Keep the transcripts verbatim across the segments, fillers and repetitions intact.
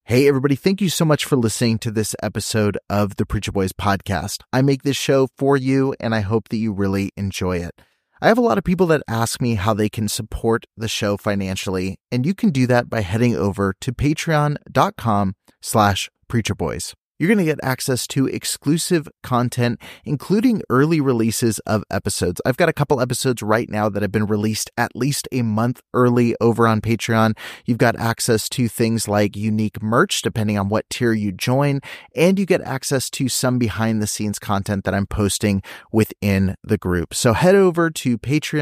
Hey, everybody. Thank you so much for listening to this episode of the Preacher Boys podcast. I make this show for you, and I hope that you really enjoy it. I have a lot of people that ask me how they can support the show financially, and you can do that by heading over to patreon.com slash preacherboys. You're going to get access to exclusive content, including early releases of episodes. I've got a couple episodes right now that have been released at least a month early over on Patreon. You've got access to things like unique merch, depending on what tier you join, and you get access to some behind-the-scenes content that I'm posting within the group. So head over to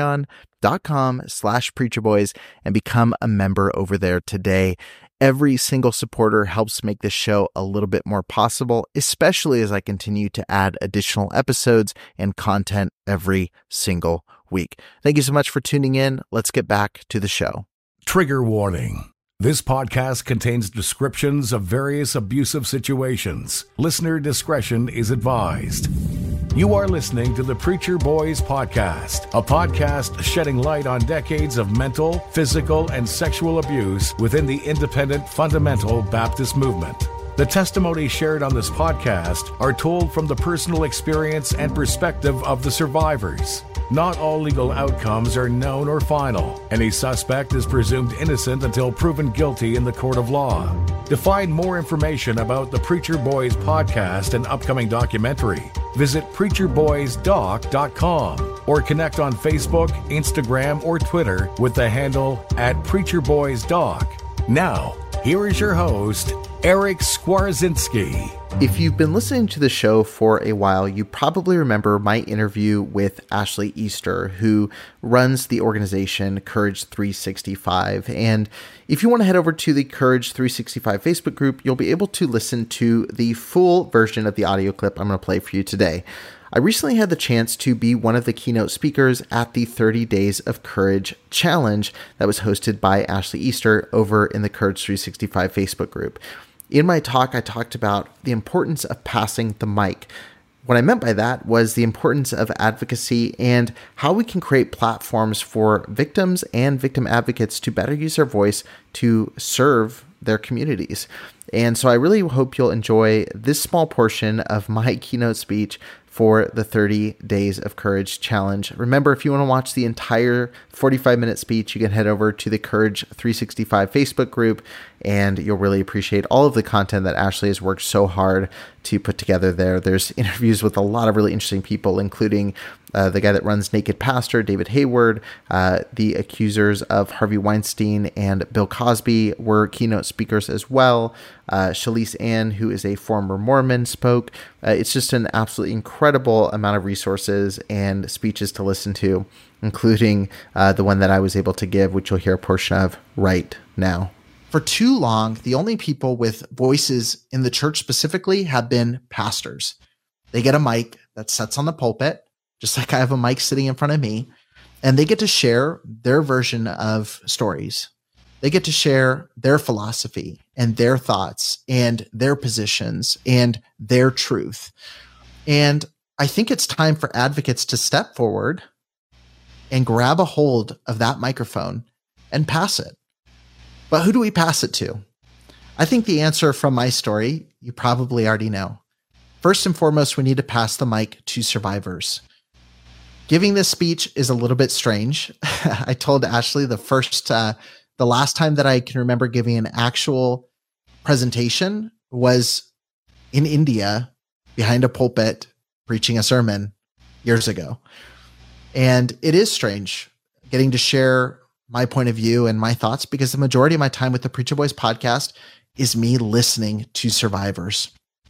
patreon.com slash preacherboys and become a member over there today. Every single supporter helps make this show a little bit more possible, especially as I continue to add additional episodes and content every single week. Thank you so much for tuning in. Let's get back to the show. Trigger warning. This podcast contains descriptions of various abusive situations. Listener discretion is advised. You are listening to the Preacher Boys Podcast, a podcast shedding light on decades of mental, physical, and sexual abuse within the independent fundamental Baptist movement. The testimonies shared on this podcast are told from the personal experience and perspective of the survivors. Not all legal outcomes are known or final. Any suspect is presumed innocent until proven guilty in the court of law. To find more information about the Preacher Boys podcast and upcoming documentary, visit preacher boys doc dot com or connect on Facebook, Instagram, or Twitter with the handle at preacher boys doc. Now, here is your host, Eric Skwarczynski. If you've been listening to the show for a while, you probably remember my interview with Ashley Easter, who runs the organization Courage three sixty-five. And if you want to head over to the Courage three sixty-five Facebook group, you'll be able to listen to the full version of the audio clip I'm going to play for you today. I recently had the chance to be one of the keynote speakers at the thirty Days of Courage Challenge that was hosted by Ashley Easter over in the Courage three sixty-five Facebook group. In my talk, I talked about the importance of passing the mic. What I meant by that was the importance of advocacy and how we can create platforms for victims and victim advocates to better use their voice to serve their communities. And so I really hope you'll enjoy this small portion of my keynote speech for the thirty Days of Courage Challenge. Remember, if you want to watch the entire forty-five minute speech, you can head over to the Courage three sixty-five Facebook group, and you'll really appreciate all of the content that Ashley has worked so hard to put together there. There's interviews with a lot of really interesting people, including uh, the guy that runs Naked Pastor, David Hayward, uh, the accusers of Harvey Weinstein and Bill Cosby were keynote speakers as well. Uh, Shalise Ann, who is a former Mormon, spoke. Uh, it's just an absolutely incredible amount of resources and speeches to listen to, including uh, the one that I was able to give, which you'll hear a portion of right now. For too long, the only people with voices in the church specifically have been pastors. They get a mic that sits on the pulpit, just like I have a mic sitting in front of me, and they get to share their version of stories. They get to share their philosophy and their thoughts and their positions and their truth. And I think it's time for advocates to step forward and grab a hold of that microphone and pass it. But who do we pass it to? I think the answer from my story, you probably already know. First and foremost, we need to pass the mic to survivors. Giving this speech is a little bit strange. I told Ashley the first, uh, the last time that I can remember giving an actual presentation was in India behind a pulpit preaching a sermon years ago. And it is strange getting to share my point of view and my thoughts, because the majority of my time with the Preacher Boys podcast is me listening to survivors.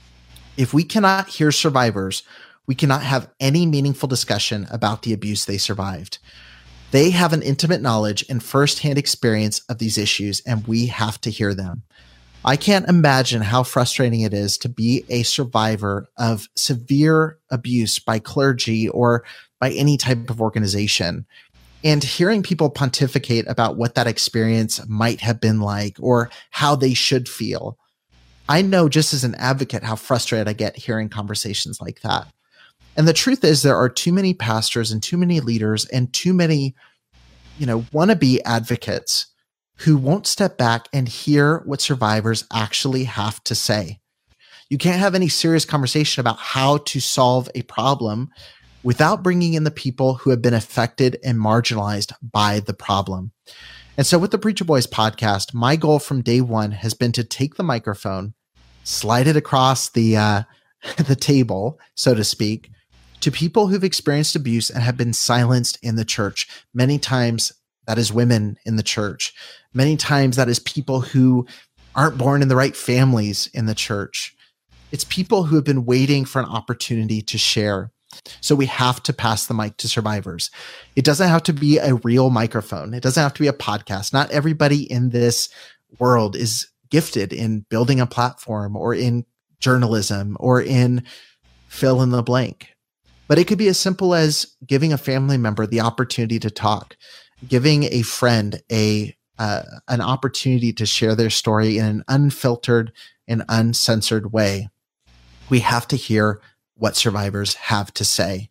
If we cannot hear survivors, we cannot have any meaningful discussion about the abuse they survived. They have an intimate knowledge and firsthand experience of these issues, and we have to hear them. I can't imagine how frustrating it is to be a survivor of severe abuse by clergy or by any type of organization. And hearing people pontificate about what that experience might have been like or how they should feel. I know just as an advocate how frustrated I get hearing conversations like that. And the truth is there are too many pastors and too many leaders and too many, you know, wannabe advocates who won't step back and hear what survivors actually have to say. You can't have any serious conversation about how to solve a problem without bringing in the people who have been affected and marginalized by the problem. And so with the Preacher Boys podcast, my goal from day one has been to take the microphone, slide it across the uh, the table, so to speak, to people who've experienced abuse and have been silenced in the church. Many times that is women in the church. Many times that is people who aren't born in the right families in the church. It's people who have been waiting for an opportunity to share. So we have to pass the mic to survivors. It doesn't have to be a real microphone. It doesn't have to be a podcast. Not everybody in this world is gifted in building a platform or in journalism or in fill in the blank. But it could be as simple as giving a family member the opportunity to talk, giving a friend a uh, an opportunity to share their story in an unfiltered and uncensored way. We have to hear what survivors have to say.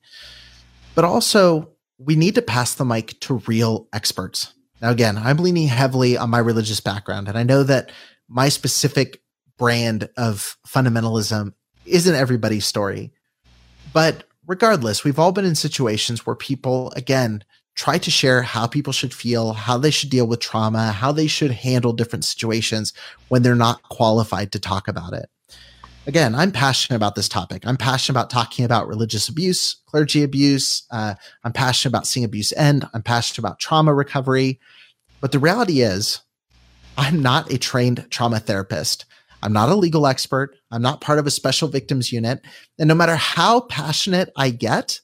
But also, we need to pass the mic to real experts. Now, again, I'm leaning heavily on my religious background, and I know that my specific brand of fundamentalism isn't everybody's story. But regardless, we've all been in situations where people, again, try to share how people should feel, how they should deal with trauma, how they should handle different situations when they're not qualified to talk about it. Again, I'm passionate about this topic. I'm passionate about talking about religious abuse, clergy abuse. Uh, I'm passionate about seeing abuse end. I'm passionate about trauma recovery. But the reality is, I'm not a trained trauma therapist. I'm not a legal expert. I'm not part of a special victims unit. And no matter how passionate I get,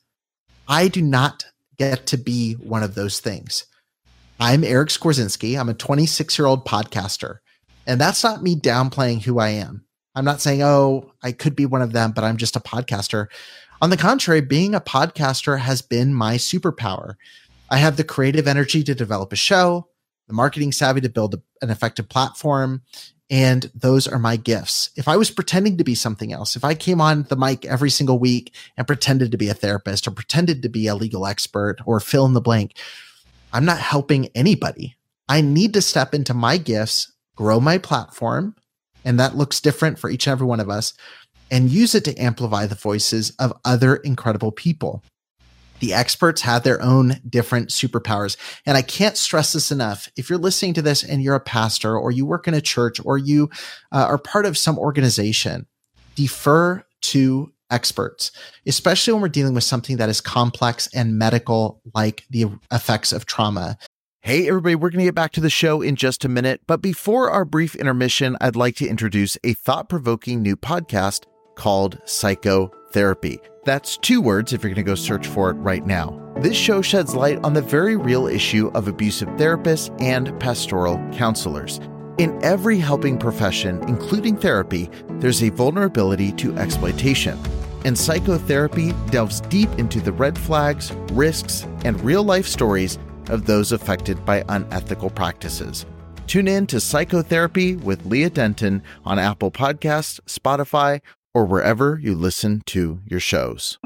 I do not get to be one of those things. I'm Eric Skwarczynski. I'm a twenty-six-year-old podcaster. And that's not me downplaying who I am. I'm not saying, oh, I could be one of them, but I'm just a podcaster. On the contrary, being a podcaster has been my superpower. I have the creative energy to develop a show, the marketing savvy to build a, an effective platform, and those are my gifts. If I was pretending to be something else, if I came on the mic every single week and pretended to be a therapist or pretended to be a legal expert or fill in the blank, I'm not helping anybody. I need to step into my gifts, grow my platform, and that looks different for each and every one of us, and use it to amplify the voices of other incredible people. The experts have their own different superpowers. And I can't stress this enough. If you're listening to this and you're a pastor or you work in a church or you uh, are part of some organization, defer to experts, especially when we're dealing with something that is complex and medical, like the effects of trauma. Hey, everybody, we're going to get back to the show in just a minute. But before our brief intermission, I'd like to introduce a thought-provoking new podcast called Psychotherapy. That's two words if you're going to go search for it right now. This show sheds light on the very real issue of abusive therapists and pastoral counselors. In every helping profession, including therapy, there's a vulnerability to exploitation. And psychotherapy delves deep into the red flags, risks, and real-life stories of those affected by unethical practices. Tune in to Psychotherapy with Leah Denton on Apple Podcasts, Spotify, or wherever you listen to your shows.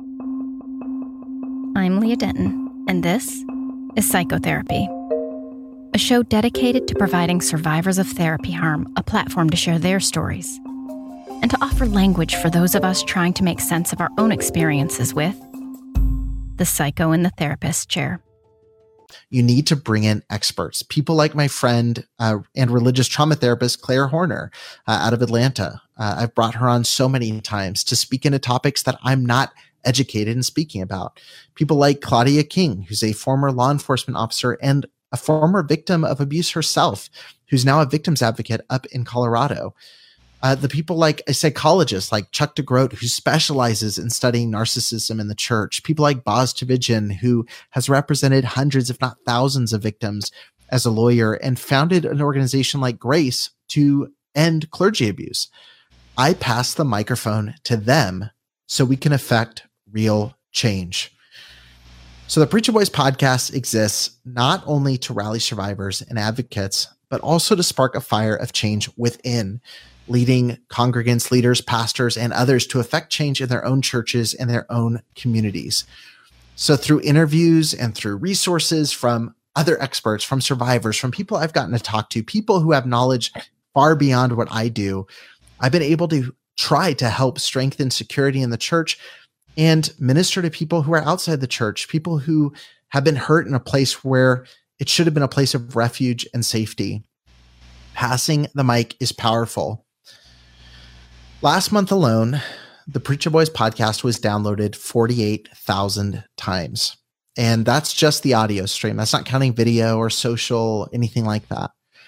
I'm Leah Denton, and this is Psychotherapy, a show dedicated to providing survivors of therapy harm a platform to share their stories and to offer language for those of us trying to make sense of our own experiences with the psycho in the therapist chair. You need to bring in experts, people like my friend uh, and religious trauma therapist, Claire Horner, uh, out of Atlanta. Uh, I've brought her on so many times to speak into topics that I'm not educated in speaking about. People like Claudia King, who's a former law enforcement officer and a former victim of abuse herself, who's now a victims advocate up in Colorado. Uh, the people like a psychologist like Chuck DeGroat, who specializes in studying narcissism in the church. People like Boz Tchividjian, who has represented hundreds, if not thousands of victims as a lawyer and founded an organization like Grace to end clergy abuse. I pass the microphone to them so we can affect real change. So the Preacher Boys podcast exists not only to rally survivors and advocates, but also to spark a fire of change within, leading congregants, leaders, pastors, and others to affect change in their own churches and their own communities. So through interviews and through resources from other experts, from survivors, from people I've gotten to talk to, people who have knowledge far beyond what I do, I've been able to try to help strengthen security in the church and minister to people who are outside the church, people who have been hurt in a place where it should have been a place of refuge and safety. Passing the mic is powerful. Last month alone, the Preacher Boys podcast was downloaded forty-eight thousand times. And that's just the audio stream. That's not counting video or social, anything like that.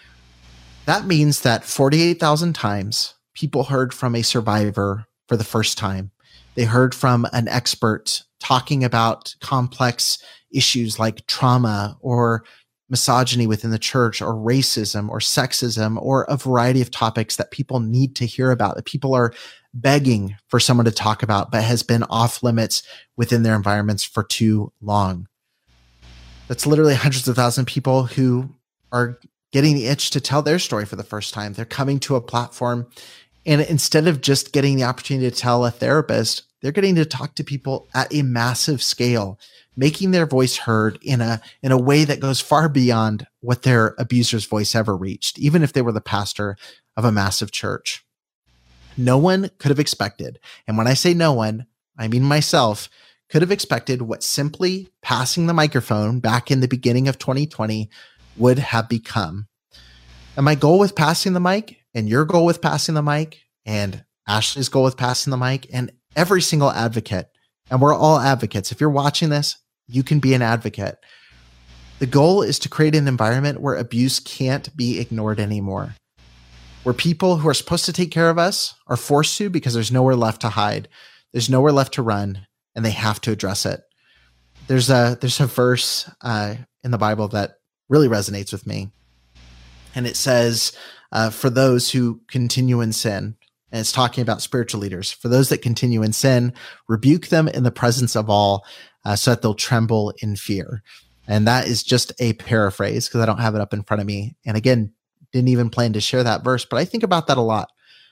That means that forty-eight thousand times people heard from a survivor for the first time. They heard from an expert talking about complex issues like trauma or misogyny within the church or racism or sexism or a variety of topics that people need to hear about, that people are begging for someone to talk about, but has been off limits within their environments for too long. That's literally hundreds of thousands of people who are getting the itch to tell their story for the first time. They're coming to a platform, and instead of just getting the opportunity to tell a therapist, they're getting to talk to people at a massive scale, making their voice heard in a, in a way that goes far beyond what their abuser's voice ever reached, even if they were the pastor of a massive church. No one could have expected, and when I say no one, I mean myself, could have expected what simply passing the microphone back in the beginning of twenty twenty would have become. And my goal with passing the mic, and your goal with passing the mic, and Ashley's goal with passing the mic, and every single advocate, and we're all advocates. If you're watching this, you can be an advocate. The goal is to create an environment where abuse can't be ignored anymore, where people who are supposed to take care of us are forced to because there's nowhere left to hide. There's nowhere left to run, and they have to address it. There's a, there's a verse uh, in the Bible that really resonates with me. And it says, uh, for those who continue in sin, and it's talking about spiritual leaders, for those that continue in sin, rebuke them in the presence of all, uh, so that they'll tremble in fear. And that is just a paraphrase because I don't have it up in front of me. And again, didn't even plan to share that verse, but I think about that a lot.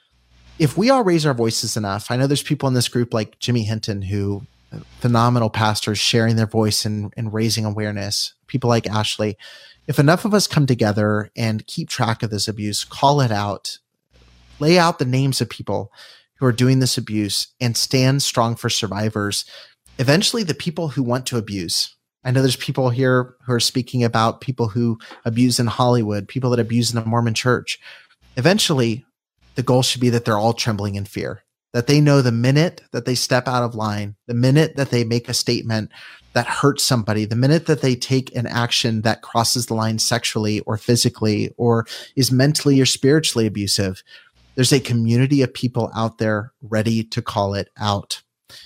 If we all raise our voices enough, I know there's people in this group like Jimmy Hinton, who phenomenal pastors sharing their voice and, and raising awareness, people like Ashley. If enough of us come together and keep track of this abuse, call it out, lay out the names of people who are doing this abuse, and stand strong for survivors, eventually the people who want to abuse, I know there's people here who are speaking about people who abuse in Hollywood, people that abuse in the Mormon church. Eventually, the goal should be that they're all trembling in fear, that they know the minute that they step out of line, the minute that they make a statement that hurts somebody, the minute that they take an action that crosses the line sexually or physically or is mentally or spiritually abusive, there's a community of people out there ready to call it out.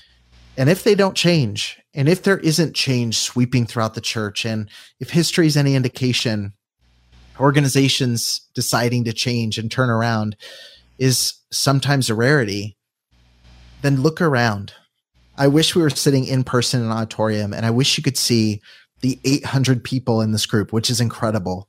And if they don't change, and if there isn't change sweeping throughout the church, and if history is any indication, organizations deciding to change and turn around is sometimes a rarity, then look around. I wish we were sitting in person in an auditorium, and I wish you could see the eight hundred people in this group, which is incredible,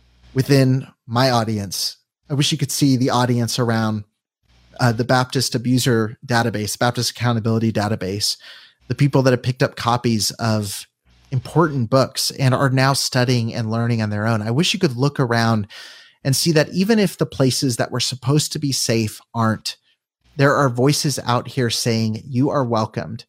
within my audience. I wish you could see the audience around uh, the Baptist Abuser Database, Baptist Accountability Database, the people that have picked up copies of important books and are now studying and learning on their own. I wish you could look around and see that even if the places that were supposed to be safe aren't, there are voices out here saying you are welcomed.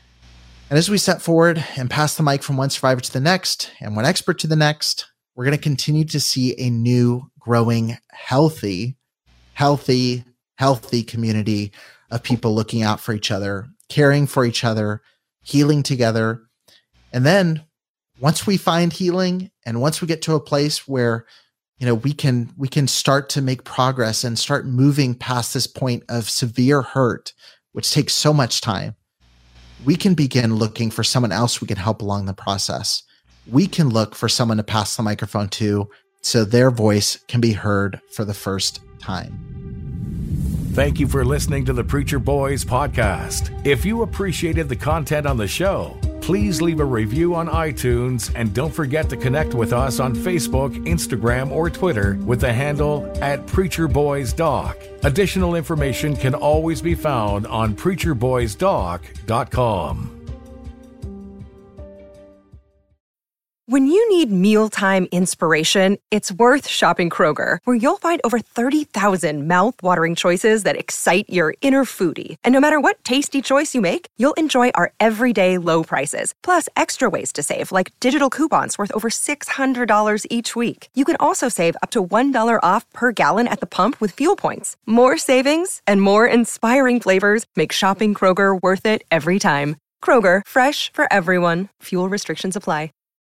And as we step forward and pass the mic from one survivor to the next and one expert to the next, we're going to continue to see a new, growing, healthy, healthy, healthy community of people looking out for each other, caring for each other, healing together. And then once we find healing and once we get to a place where, you know, we can, we can start to make progress and start moving past this point of severe hurt, which takes so much time, we can begin looking for someone else we can help along the process. We can look for someone to pass the microphone to so their voice can be heard for the first time. Thank you for listening to the Preacher Boys podcast. If you appreciated the content on the show, please leave a review on iTunes and don't forget to connect with us on Facebook, Instagram, or Twitter with the handle at Preacher Boys Doc. Additional information can always be found on preacher boys doc dot com. When you need mealtime inspiration, it's worth shopping Kroger, where you'll find over thirty thousand mouth-watering choices that excite your inner foodie. And no matter what tasty choice you make, you'll enjoy our everyday low prices, plus extra ways to save, like digital coupons worth over six hundred dollars each week. You can also save up to one dollar off per gallon at the pump with fuel points. More savings and more inspiring flavors make shopping Kroger worth it every time. Kroger, fresh for everyone. Fuel restrictions apply.